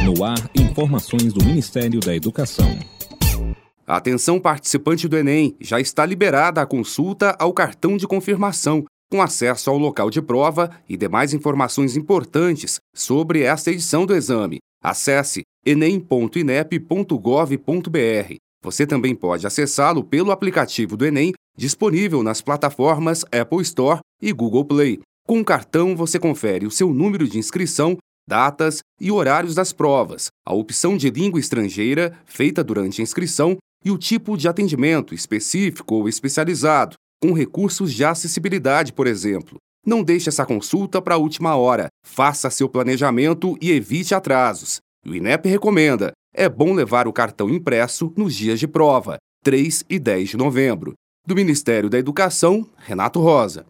No ar, informações do Ministério da Educação. Atenção, participante do Enem, já está liberada a consulta ao cartão de confirmação, com acesso ao local de prova e demais informações importantes sobre esta edição do exame. Acesse enem.inep.gov.br. Você também pode acessá-lo pelo aplicativo do Enem, disponível nas plataformas Apple Store e Google Play. Com o cartão, você confere o seu número de inscrição, datas e horários das provas, a opção de língua estrangeira feita durante a inscrição e o tipo de atendimento específico ou especializado, com recursos de acessibilidade, por exemplo. Não deixe essa consulta para a última hora. Faça seu planejamento e evite atrasos. O INEP recomenda: é bom levar o cartão impresso nos dias de prova, 3 e 10 de novembro. Do Ministério da Educação, Renato Rosa.